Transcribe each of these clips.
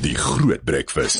Die Groot Breakfast.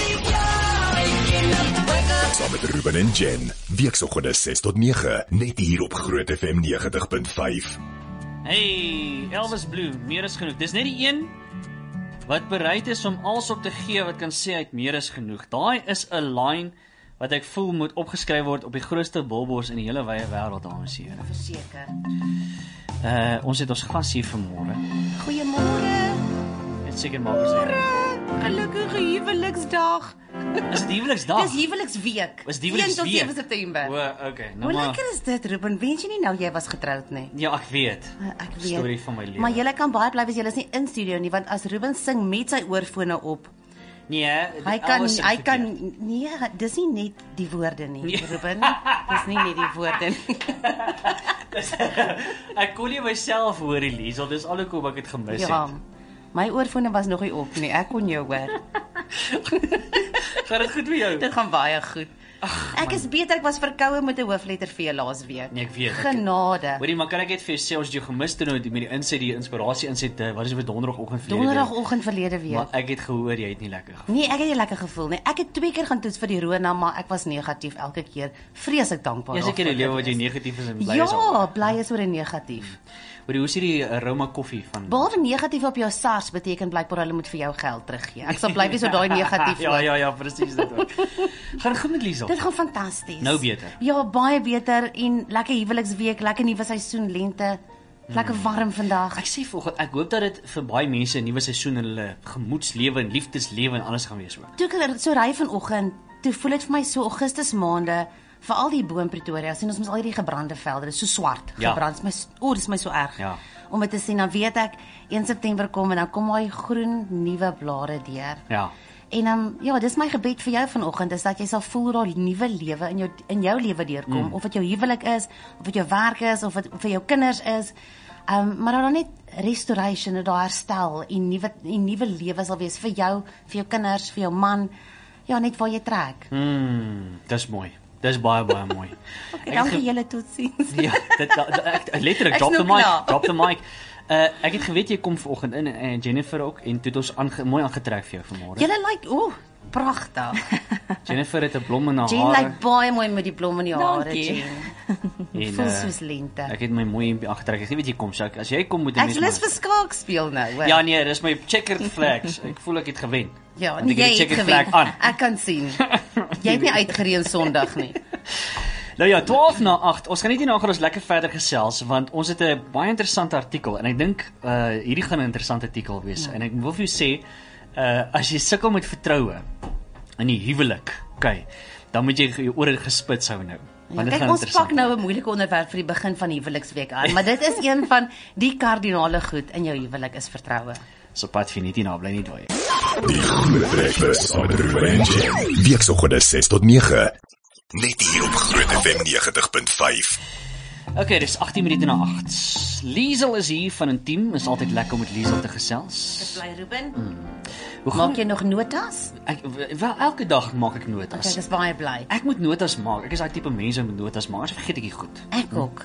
Saam met Ruben en Jen. Weekoggende 6 tot 9. Net hier op Groot FM 90.5. Hey, Elvis Blue, meer is genoeg. Dis net die een wat bereid is om alles op te gee wat kan sê uit meer is genoeg. Daai is 'n line wat ek voel moet opgeskryf word op die grootste billboards in die hele wye wêreld, dames en here. Verseker. Ons het ons gas hier vanmôre. Goeiemôre. Dit seker maak ons hier. Gelukkige huweliksdag. Is dit huweliksdag? Dis huweliksweek. Is die huweliksweek? 1 tot 7 September. Okay, Hoe nou maar. lekker is dit, Ruben? Weet jy nie nou jy was getroud nie? Ja, ek weet. Ek weet. Storie van my lewe. Maar julle kan baie bly as julle is nie in studio nie, want as Ruben sing met sy oorfone op, Nee, hy kan nee, dis nie net die woorde nie, Nee. Ruben. Dis nie net die woorde nie. Ek kon nie myself hoor, Liesel. Dis al hoekom ek dit gemis het. Ja. My oorfone was nog nie op nie. Ek kon jou hoor. Gaan dit goed met jou? Dit gaan baie goed. Ek is beter, ek was verkoue met 'n hoofletter V laas week. Nee, ek weet. Genade. Hoorie, maar kan ek net vir jou sê, ons het jou gemis toe nou met die insit, die inspirasie insit, wat is dit, donderdagoggend verlede week? Donderdagoggend verlede week. Maar ek het gehoor jy het nie lekker gevoel. Nee, ek het nie lekker gevoel nie. Ek het 2 keer gaan toets vir die Rona, maar ek was negatief elke keer. Vreeslik dankbaar. Jy seker die lewe wat jy negatief is en bly is. Ja, bly is oor 'n negatief. Hoorie, hoe is hierdie aroma koffie van? Behalwe negatief op jou SARS beteken blykbaar hulle moet vir jou geld teruggee. Ek sal bly wees oor daai negatief. Ja, presies dit ook. Gaan goed met Liesel? Dit gaan fantasties. Nou beter. Ja, baie beter en lekker huweliksweek, lekker nuwe seisoen lente. Lekker warm vandag. Ek sê volgens, ek hoop dat dit vir baie mense 'n nuwe seisoen in hulle gemoedslewe en liefdeslewe en alles gaan wees ook. Toe ek so ry vanoggend, toe voel dit vir my so Augustus maande, veral die bo in Pretoria, sien ons mos al hierdie gebrande velde, dit is so swart, Ja. gebrand. Dis my so erg. Ja. Om dit te sien, dan weet ek 1 September kom en dan kom daai groen nuwe blare deur. Ja. En ja, dis my gebed vir jou vanoggend, is dat jy sal voel daai nuwe lewe in jou lewe deurkom, of dit jou huwelik is, of dit jou werk is, of dit vir jou kinders is. Maar dan net restoration, daai herstel en nuwe lewe sal wees vir jou kinders, vir jou man. Ja, net waar jy trek. Dis mooi. Dis baie mooi. Okay, dankie julle, totsiens. Ja, ek letterlik Ek's drop the nou mic, klaar. drop the mic. Ek het geweet jy kom vanoggend in en Jennifer ook en toe het ons mooi aangetrek vir jou vanmôre. Julle lyk pragtig. Jennifer het 'n blom in haar Jen hare. lyk baie mooi met die blom in die hare, Dankie. Jen. En, Voel soos lente. Ek het my mooi aangetrek. Ek weet jy kom, so as jy kom moet 'n Ek's lus vir skaak speel nou, hoor. Ja nee, dis my checkered flags. Ek voel ek het gewen. Ja, Want nee, ek het jy die het checkered gewen. flag aan. Ek kan sien. Jy het nie uitgereën Sondag nie. Nou ja, 12 na 8. Ons gaan net hierna gaan ons lekker verder gesels want ons het 'n baie interessante artikel en ek dink hierdie gaan 'n interessante artikel wees. En ek wil vir jou sê as jy sukkel met vertroue in die huwelik, okay, dan moet jy jou ore gespits hou nou. Ja, Want dit kyk, gaan ons interessant pak nou 'n moeilike onderwerp vir die begin van die huweliksweek aan, maar dit is een van die kardinale goed in jou huwelik is vertroue. So pad vir net hierna bly nie dwaai. Die Groot Breakfast saam met Ruben en Jen. Weekoggende 6 tot 9. Net hier op Groot FM 90.5. Okay, dis 18 minute na 8. Liesel is hier van 'n team. Is altyd lekker om met Liesel te gesels. Dis bly Ruben. Hoe gaan Maak jy nog notas? Wel elke dag maak ek Okay, notas. dis baie bly. Ek moet notas maak. Ek is daai tipe mense wat met notas maak. As vergeet ek dit goed. Ek ook.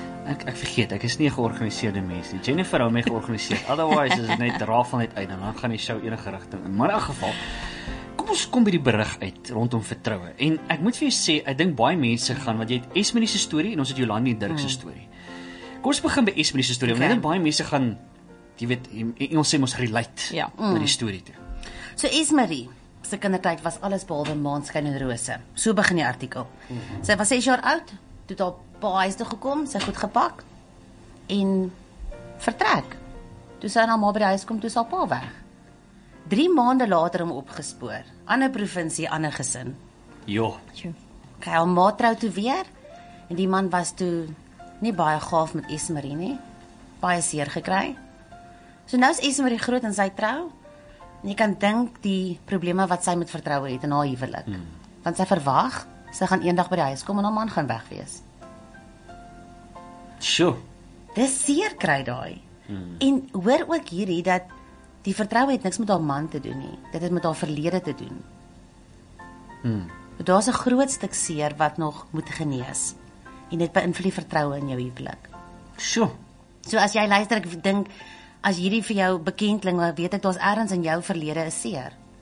Ek vergeet, ek is nie 'n georganiseerde mens nie. Jennifer hou my georganiseerd. Otherwise is dit net rafel net uit en dan gaan die show enige rigting in. Maar in elk geval, kom ons kom by die berig uit rondom vertroue. En ek moet vir jou sê, ek dink baie mense gaan, want jy het Esmerie se storie en ons het Jolandi en Dirk se storie. Kom ons begin by Esmerie se storie. Want ek dink baie mense gaan, jy weet, ons sê mos relate Ja. na die storie toe. So Esmerie se kindertyd was alles behalwe maanskyn en rose. So begin die artikel. Sy was 6 jaar oud, toe het haar pa huis toe gekom, sy goed gepak en vertrek. Toe sy na ma by die huis kom, toe is haar pa weg. 3 maande later hom opgespoor. Ander provinsie, ander gesin. Jo. Okay, haar ma trou toe weer en die man was toe nie baie gaaf met Esmerie nie. Baie seer gekry. So nou is Esmerie groot en sy trou. En jy kan dink die probleme wat sy met vertroue het in haar huwelik. Want sy verwag, sy gaan eendag by die huis kom en haar man gaan weg wees. Sjoe. Dis seer kry daai. En hoor ook hierdie dat die vertroue het niks met haar man te doen nie. Dit het met haar verlede te doen. Daar's 'n groot stuk seer wat nog moet genees. En dit beïnvloed die vertroue in jou huwelik. Sjoe. So as jy luister, ek dink as hierdie vir jou bekend klink, dan weet ek daar's ergens in jou verlede 'n seer.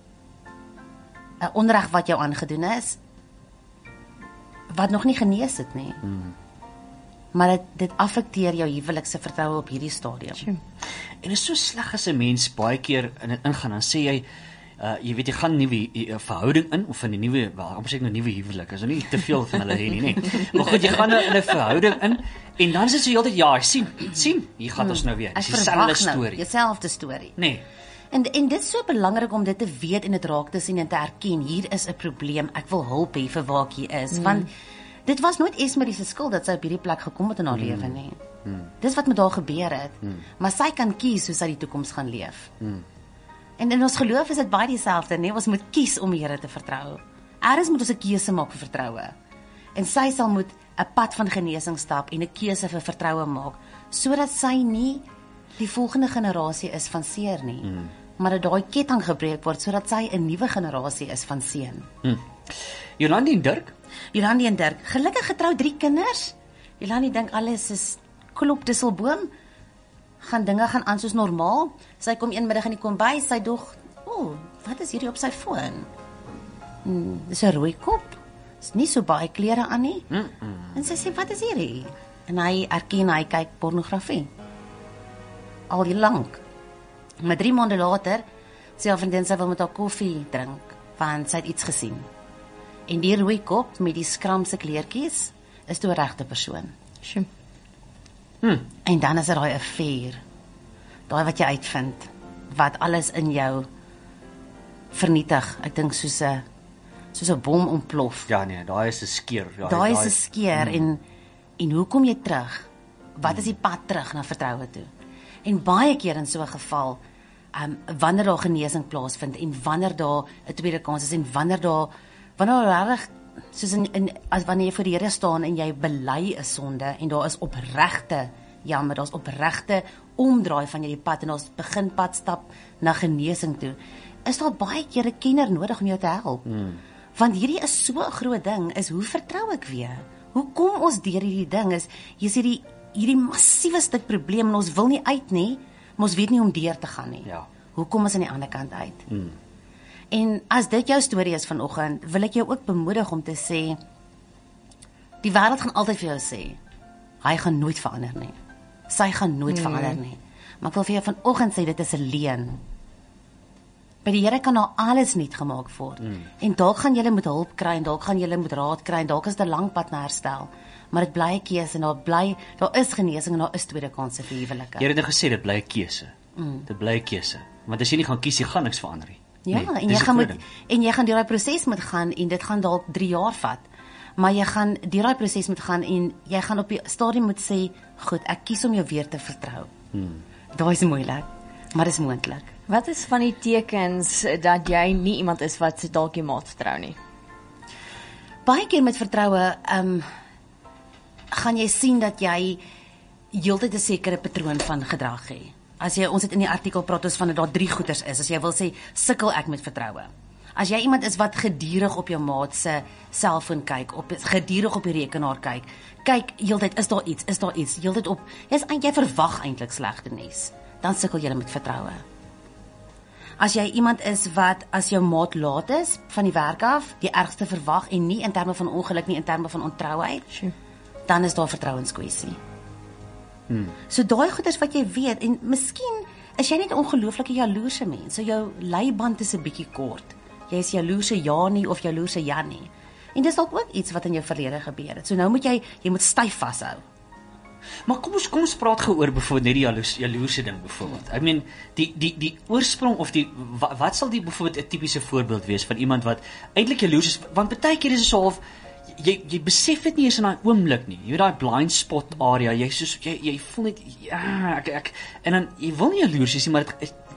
'n onreg wat jou aangedoen is, wat nog nie genees het nie. Maar dit affekteer jou huwelikse vertroue op hierdie stadium. En dit is so sleg as 'n mens baie keer in dit ingaan, dan sê jy, jy weet, jy gaan 'n nuwe verhouding in, of in 'n nuwe, amper sê ek nou nuwe huwelik, is nie te veel van hulle hê nie, maar goed, jy gaan in 'n verhouding in, en dan is dit so heeltyd, ja, sien, hier gaan ons nou weer, dis dieselfde storie. Dieselfde storie. Nee. En dit is so belangrik om dit te weet en dit raak te sien en te erken, hier is 'n probleem, ek wil hulp hê vir waar ek hier is, want dit was nooit Esmerie se skuld dat sy op hierdie plek gekom het in haar lewe nie. Dis wat met haar gebeur het, maar sy kan kies hoe sy die toekoms gaan leef. En in ons geloof is dit baie dieselfde, nee, ons moet kies om die Here te vertrou. Eers moet ons 'n keuse maak vir vertroue. En sy sal moet 'n pad van genesing stap en 'n keuse vir vertroue maak, sodat sy nie die volgende generasie is van seer nie, maar dat daai ketting gebreek word sodat sy 'n nuwe generasie is van seën. Jolandi en Dirk? Jolandi en Dirk, gelukkig getrou 3 kinders. Jolandi dink alles is klop disselboom. Dinge gaan aan soos normaal. Sy kom een middag in die kombuis, sy dog, wat is hierdie op sy foon? Dis 'n rooi kop. Is nie so baie klere aan nie. En sy sê, wat is hierdie? En hy erken, hy kyk pornografie. Al die lank. Maar 3 maande later, sê haar vriendin sy wil met haar koffie drink, want sy het iets gesien. En die rooi kop met die skramse kleertjies is toe 'n regte persoon. En dan is daar daai affair. Daai wat jy uitvind, wat alles in jou vernietig. Ek dink soos 'n bom ontplof. Ja nee, daai is 'n skeer. Ja, daai is 'n skeer en hoe kom jy terug? Wat is die pad terug na vertroue toe? En baie keer in so 'n geval, wanneer daar genesing plaasvind en wanneer daar 'n tweede kans is en wanneer regtig soos as wanneer jy voor die Here staan en jy bely 'n sonde en daar is opregte jammer, daar's opregte omdraai van hierdie pad en ons begin pad stap na genesing toe, is daar baie keer 'n kenner nodig om jou te help. Want hierdie is so 'n groot ding, is hoe vertrou ek weer? Hoe kom ons deur hierdie ding? Jy sê hierdie massiewe stuk probleem en ons wil nie uit nie, maar ons weet nie hoe om deur te gaan nie. Ja. Hoe kom ons aan die ander kant uit? En as dit jou storie is vanoggend, wil ek jou ook bemoedig om te sê, die wêreld gaan altyd vir jou sê, hy gaan nooit verander nie. Sy gaan nooit verander nie. Maar ek wil vir jou vanoggend sê, dit is 'n leuen. By die Here kan daar alles nuut gemaak word. En dalk gaan julle met hulp kry, en dalk gaan julle met raad kry, en dalk is dit 'n lang pad na herstel. Maar dit bly 'n keuse en daar is genesing en daar is tweede kansse vir huwelike. Jy het net gesê dit bly 'n keuse. Dit bly 'n keuse. Want as jy nie gaan kies, jy gaan niks verander nie. Ja, nee, en jy gaan deur daai proses moet gaan en dit gaan dalk 3 jaar vat. Maar jy gaan deur daai proses moet gaan en jy gaan op die stadium moet sê, goed, ek kies om jou weer te vertrou. Daai is moeilik, maar dit is moontlik. Wat is van die tekens dat jy nie iemand is wat dalk jy maat vertrou nie? Baie keer met vertroue, gaan jy sien dat jy heeltyd 'n sekere patroon van gedrag het. Ons het in die artikel praat ons van dat daar 3 goeters is. As jy wil sê, sukkel ek met vertroue. As jy iemand is wat gedurig op jou maat se selfoon kyk, gedurig op die rekenaar kyk heeltyd, is daar iets, heeltyd op, jy verwag eintlik slegte nuus, dan sukkel jy met vertroue. As jy iemand is wat, as jou maat laat is, van die werk af, die ergste verwag, en nie in terme van ongeluk, nie in terme van ontrouheid, dan is daar vertrouenskwessie. So daai goeders wat jy weet, en miskien is jy net 'n ongelooflike jaloerse mens, so jou leiband is 'n bietjie kort. Jy is jaloerse ja nie, of jaloerse ja nie. En dis dalk ook iets wat in jou verlede gebeur het. So nou moet jy moet styf vashou. Maar kom ons praat gou oor byvoorbeeld net die jaloerse ding byvoorbeeld. I mean, die oorsprong of wat sal die byvoorbeeld 'n tipiese voorbeeld wees van iemand wat eintlik jaloers is, want baie keer is dit so half jy besef dit nie eens in daai oomblik nie. Jy weet daai blind spot area, jy voel net ek en dan jy wil nie jaloers wees nie, maar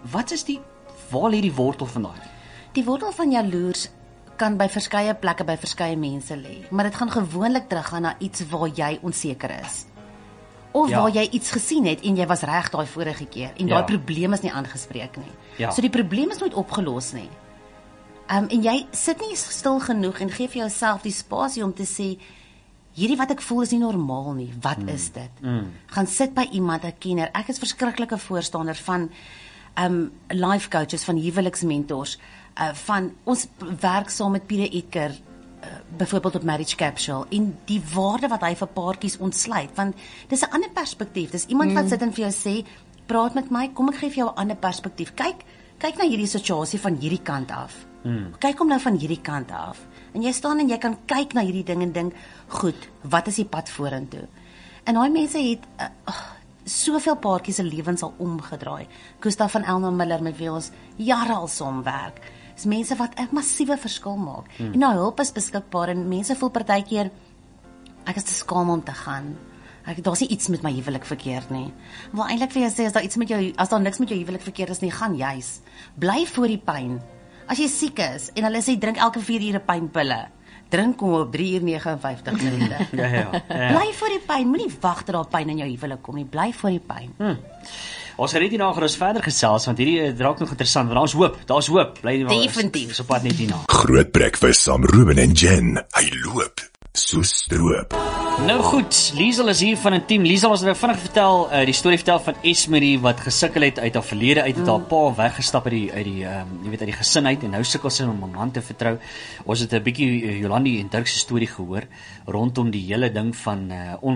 waar lê die wortel van daai? Die wortel van jaloers kan by verskeie plekke by verskeie mense lê, maar dit gaan gewoonlik teruggaan na iets waar jy onseker is. Of waar jy iets gesien het en jy was reg daai vorige keer en daai probleem is nie aangespreek nie. So die probleem is nooit opgelos nie. En jy sit nie stil genoeg en gee vir jouself die spasie om te sê, hierdie wat ek voel is nie normaal nie, wat is dit? Gaan sit by iemand, 'n kenner. Ek is verskriklike voorstander van life coaches, van huweliksmentors, van ons werk saam met Pieter Edgar, byvoorbeeld op Marriage Capsule, en die waarde wat hy vir paartjies ontsluit, want dis 'n ander perspektief, dis iemand wat sit en vir jou sê, praat met my, kom ek gee vir jou 'n ander perspektief, kyk na hierdie situasie van hierdie kant af, kyk hom nou van hierdie kant af, en jy staan en jy kan kyk na hierdie ding en dink, goed, wat is die pad vorentoe? En daai mense het soveel paartjies se lewens al omgedraai. Gustav van Elna Miller, met wie ons jare al saamwerk, is mense wat 'n massiewe verskil maak. En nou hulp is beskikbaar en mense voel partykeer ek is te skaam om te gaan. Daar's nie iets met my huwelik verkeerd nie. Wil eintlik vir jou sê as daar niks met jou huwelik verkeerd is nie, gaan juis. Bly voor die pyn. As jy siek is en hulle sê drink elke 4 ure pynpille, drink hom op 3:59 minute. Ja. Bly voor die pyn, moenie wag tot daar pyn in jou huwelik kom nie. Bly voor die pyn. Ons gaan net hierna gaan ons verder gesels, want hierdie raak nog interessant, want daar's hoop. Bly Definitief. So pad net hierna. Groot breakfast saam Ruben en Jen. Hy loop so stroop. Nou goed, Liesel is hier van 'n team. Liesel, ons het nou vinnig vertel, die storie vertel van Esmerie wat gesukkel het uit haar verlede uit, het haar pa weggestap uit die gesin uit, en nou sukkel sy om 'n man te vertrou. Ons het 'n bietjie Jolandi en Dirk se storie gehoor rondom die hele ding van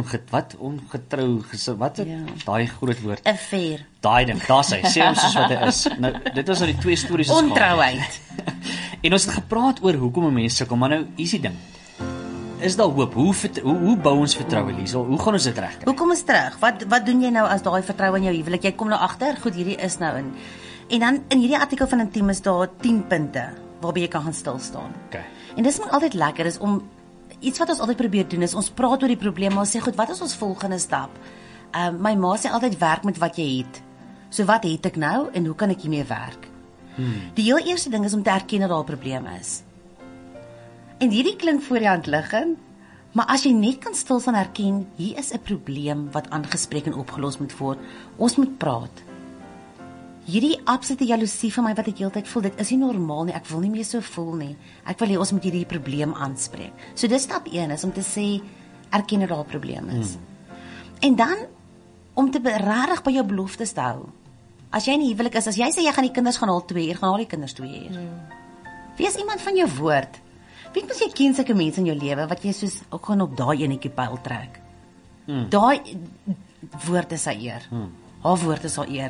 ongetrou gesin, daai groot woord. Affair. Daai ding, daar's hy. Sê ons soos wat hy is. Nou, dit was nou die twee stories ons Ontrouheid. En ons het gepraat oor hoekom 'n mens sukkel, maar nou is die ding. Is daar hoop? Hoe bou ons vertroue, Liesel? Hoe gaan ons dit regkry? Hoe kom ons terug? Wat doen jy nou as daai vertroue in jou huwelik? Jy kom nou agter, goed, hierdie is nou in. En dan in hierdie artikel van Intiem is daar 10 punte waarby jy kan gaan stil staan. Okay. En dis maar altyd lekker is om iets wat ons altyd probeer doen is ons praat oor die probleme, ons sê goed, wat is ons volgende stap? My ma sê altyd werk met wat jy het. So wat het ek nou en hoe kan ek hiermee werk? Die heel eerste ding is om te erken dat daar 'n probleem is. En hierdie klink voor die hand liggend, maar as jy net kan stil staan erken, hier is 'n probleem wat aangespreek en opgelos moet word. Ons moet praat. Hierdie absolute jaloesie van my wat ek heeltyd voel, dit is nie normaal nie. Ek wil nie meer so voel nie. Ek wil hê ons moet hierdie probleem aanspreek. So dis stap 1 is om te sê erken dat daar 'n probleem is. En dan om te regtig by jou beloftes te hou. As jy in 'n huwelik is, as jy sê jy gaan die kinders gaan haal 2 uur, gaan haal die kinders 2 uur. Wees iemand van jou woord. Weet mens jy ken sulke mense in jou lewe wat jy soos ook gaan op daai enetjie pyl trek. Daai woord is sy eer. Haar woord is haar eer.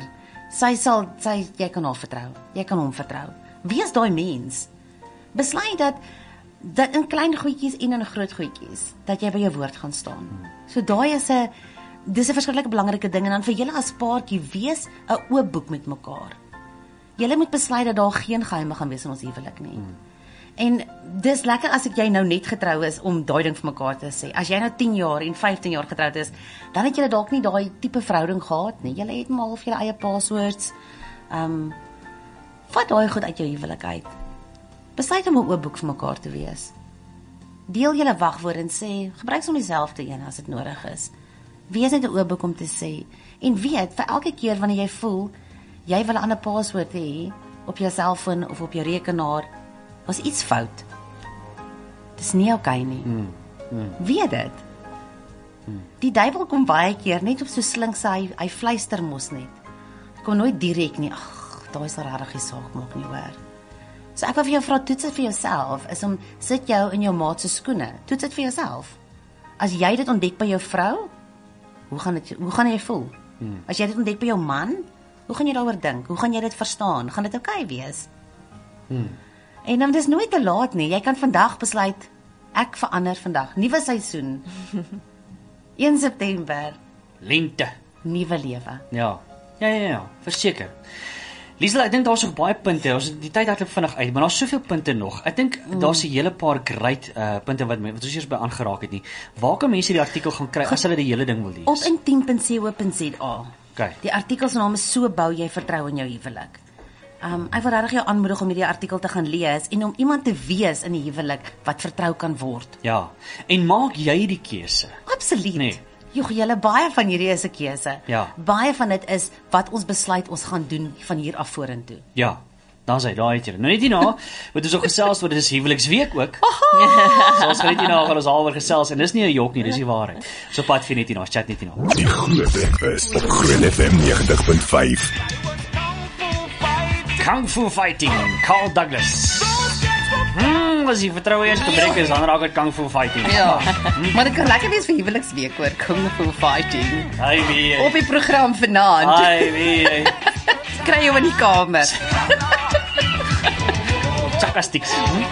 Jy kan haar vertrou. Jy kan hom vertrou. Wees daai mens. Besluit dat in klein goedjies en in groot goedjies dat jy by jou woord gaan staan. So daai is 'n verskriklike belangrike ding, en dan vir julle as paartjie, wees 'n oop boek met mekaar. Julle moet besluit dat daar geen geheime gaan wees in ons huwelik nie. En dis lekker as jy nou net getrou is om daai ding vir mekaar te sê. As jy nou 10 jaar en 15 jaar getroud is, dan het julle dalk nie daai tipe verhouding gehad nie. Julle het maar half julle eie passwords. Vat daai goed uit jou huwelik uit. Besluit om 'n oop boek vir mekaar te wees. Deel julle wagwoorde en sê, gebruik soms dieselfde een as dit nodig is. Wees net 'n oop boek om te sê. En weet, vir elke keer wanneer jy voel jy wil 'n ander paswoord hê op jou selfoon of op jou rekenaar, was iets fout. Dis nie okay nie. Weet dit. Die duiwel kom baie keer net op so slinks, hy fluister mos net. Kom nooit direk nie. Ag, daai is regtig die saak maak nie hoor. So ek wil vir jou vra, toets dit vir jouself, is om sit jou in jou maat se skoene. Toets dit vir jouself. As jy dit ontdek by jou vrou, hoe gaan jy voel? As jy dit ontdek by jou man, hoe gaan jy daaroor dink? Hoe gaan jy dit verstaan? Gaan dit okay wees? En dan dis nooit te laat nie. Jy kan vandag besluit, ek verander vandag. Nuwe seisoen. 1 September. Lente. Nuwe lewe. Ja, verseker. Liesel, ek dink daar's nog baie punte. Ons die tyd hardloop vinnig uit, maar daar's soveel punte nog. Ek dink daar's 'n hele paar great punte wat ons eers by aangeraak het nie. Waar kan mense die artikel gaan kry as hulle die hele ding wil lees? Op intiem.co.za. Okay. Die artikel se naam is So bou jy vertroue in jou huwelik. Ek wil regtig jou aanmoedig om hierdie artikel te gaan lees en om iemand te wees in die huwelik wat vertrou kan word. Ja. En maak jy die keuse? Absoluut. Nee. Julle baie van hierdie is 'n keuse. Ja. Baie van dit is wat ons besluit ons gaan doen van hier af vorentoe. Ja. Dan sê daai het jy. Nou net hierna, wat ons ook gesels oor, dis huweliksweek ook. So ons gaan net hierna gaan ons daaroor gesels en dis nie 'n jok nie, dis die waarheid. So pad vir net hierna, chat net hierna. Die Groot Breakfast op Groot FM 90.5. Kung Fu Fighting, Carl Douglas. As jy vertroue eers gebreek is, dan raak dit Kung Fu Fighting. Ja, maar dit kan lekker wees vir huweliksweek hoor, Kung Fu Fighting. Hy wie. Op die program vanaand. Hy wie. Kry jou in die kamer. Chakastiks.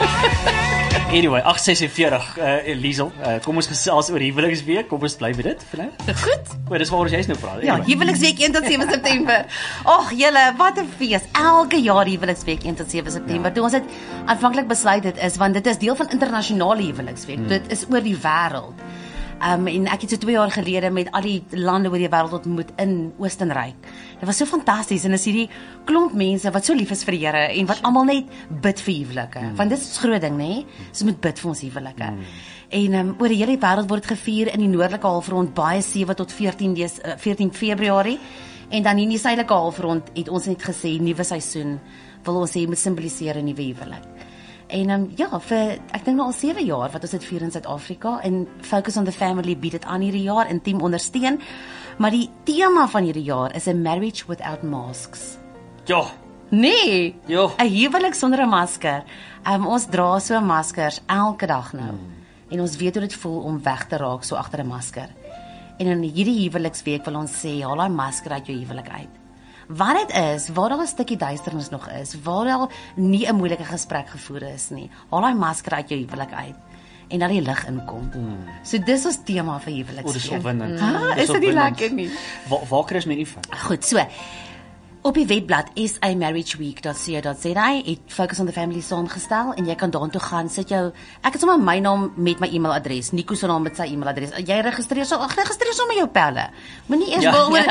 Anyway, 8:46 Liesel, kom ons gesels oor huweliksweek. Kom ons bly by dit vir nou. Goed. O, dis waaroor jy nou praat. Ja, huweliksweek 1 tot 7 September. Ag julle, wat 'n fees. Elke jaar huweliksweek 1 tot 7 September. Toe ons het aanvanklik besluit dit is want dit is deel van internasionale huweliksweek. Dit is oor die wêreld. En ek het so 2 jaar gelede met al die lande oor die wêreld ontmoet in Oostenryk. Dit was so fantasties en is hierdie klomp mense wat so lief is vir die Here en wat almal net bid vir huwelike. Want dit is 'n groot ding, nê? Ons moet bid vir ons huwelike. En oor die hele wêreld word dit gevier in die noordelike halfrond baie 7 tot 14 Februarie. En dan in die suidelike halfrond het ons net gesê nuwe seisoen wil ons hê moet simboliseer 'n nuwe huwelik. En ja, vir ek dink nou al 7 jaar wat ons dit vier in Suid-Afrika en Focus on the Family bied dit aan hierdie jaar intiem ondersteun. Maar die tema van hierdie jaar is a marriage without masks. Ja. Nee. Ja. 'n huwelik sonder 'n masker. Ons dra so maskers elke dag nou. En ons weet hoe dit voel om weg te raak so agter 'n masker. En in hierdie huweliksweek wil ons sê, haal daai masker uit jou huwelik uit. Wat dit is, waar daar 'n stukkie duisternis nog is, waar daar nie 'n moeilike gesprek gevoer is nie, haal daai masker uit jou huwelik uit en dan die lig inkom. So dis ons tema vir huweliksweek. O, dis opwindend. Is dit nie lekker nie? Waar kry jy my info? Goed, so. Op die webblad samarriageweek.co.za het Focus on the Family saamgestel en jy kan daartoe gaan, sit jou, ek het sommer my naam met my e-mailadres, Nico se naam met sy e-mailadres. Jy registreer sommer jou pelle. Moenie eers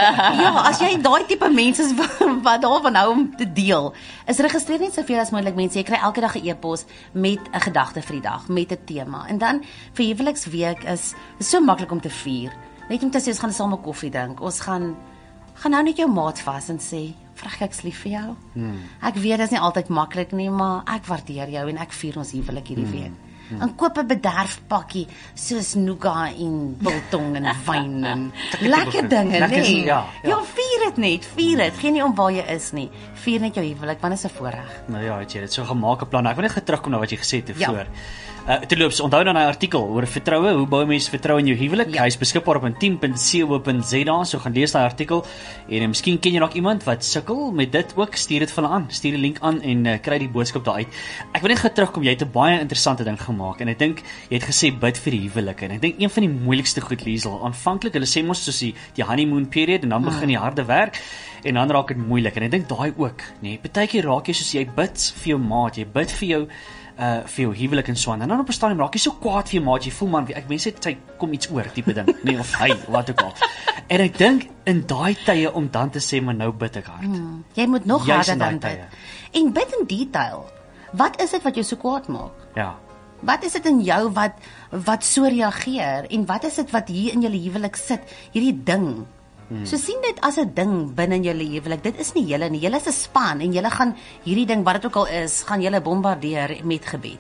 as jy daai tipe mense is wat daarvan hou om te deel, is registreer net soveel as moontlik mense. Jy kry elke dag 'n e-pos met 'n gedagte vir die dag, met 'n tema. En dan vir huweliksweek is so maklik om te vier. Net om te sê ons gaan saam 'n koffie drink. Ons gaan nou net jou maat vas en sê, "Vrag ek's lief vir jou." Ek weet dit is nie altyd maklik nie, maar ek waardeer jou en ek vier ons huwelik hierdie week. En koop 'n bederfpakkie soos nougat en biltong en wyn en lekker dinge, nee. Ja, vier dit net, vier dit. Geen nie om waar jy is nie. Vier net jou huwelik, want dit is 'n voorreg. Nou ja, het jy dit so gemaak 'n plan. Ek wil net terugkom na wat jy gesê het tevore. Terloops, onthou dan 'n artikel oor vertroue, hoe bou mense vertroue in jou huwelik? Hy is beskikbaar op intiem.co.za, so gaan lees daai artikel en miskien ken jy nog iemand wat sukkel met dit ook, stuur dit vir hulle aan, stuur die link aan en kry die boodskap daar uit. Ek wil net terugkom, jy het 'n baie interessante ding gemaak en ek dink jy het gesê bid vir die huwelike en ek dink een van die moeilikste goed, Liesel, aanvanklik hulle sê mos soos die honeymoon period en dan begin die harde werk en dan raak dit moeilik en ek dink daai ook, nee, partykeer raak jy soos jy bid vir jou maat, jy bid vir jou huwelik en so aan. En dan op 'n stadium raak jy so kwaad vir jou maat, jy voel man, ek mens het sy kom iets oor tipe ding, nee of hy wat ook al. En ek dink in daai tye om dan te sê maar nou bid ek hard. Jy moet nog harder dan bid. En bid in detail. Wat is dit wat jou so kwaad maak? Ja. Wat is dit in jou wat so reageer en wat is dit wat hier in julle huwelik sit, hierdie ding? So sien dit as 'n ding binne in julle huwelik. Dit is nie julle nie. Julle is 'n span en julle gaan hierdie ding wat dit ook al is, gaan julle bombardeer met gebed.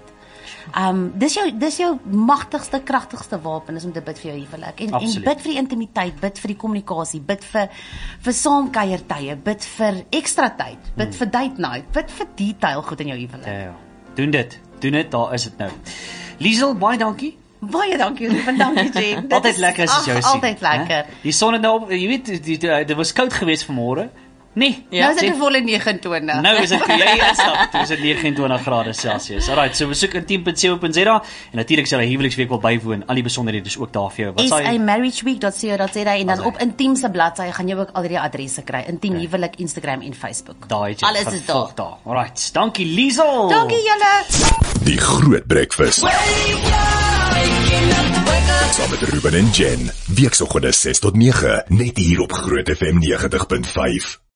Dis jou magtigste, kragtigste wapen is om te bid vir jou huwelik en bid vir die intimiteit, bid vir die kommunikasie, bid vir saamkuiertye, bid vir ekstra tyd, bid vir date night, bid vir detail goed in jou huwelik. Ja. Doen dit, daar is dit nou. Liesel, baie dankie. Baie dankie, lief, dankie Jen. Altyd lekker as jy jou sien. Altyd lekker. Die son het nou op, jy weet, dit was koud geweest vanmôre. Nee, nou is dit volle 29. Nou is dit jy instap, dis 29 grade Celsius. Alright, so besoek intiem.co.za en natuurlik sal hy huweliksweek wil bywoon. Al die besonderhede is ook daar vir jou. Wat sê jy? samarriageweek.co.za en dan op Intiem se bladsy gaan jy ook al die adresse kry. Intiem huwelik, Instagram en Facebook. Alles is daar. Alright, dankie Liesel. Dankie julle. Die Groot Breakfast. Saam met Ruben en Jen. Weekoggend 6 tot 9, net hier op Groot FM 90.5.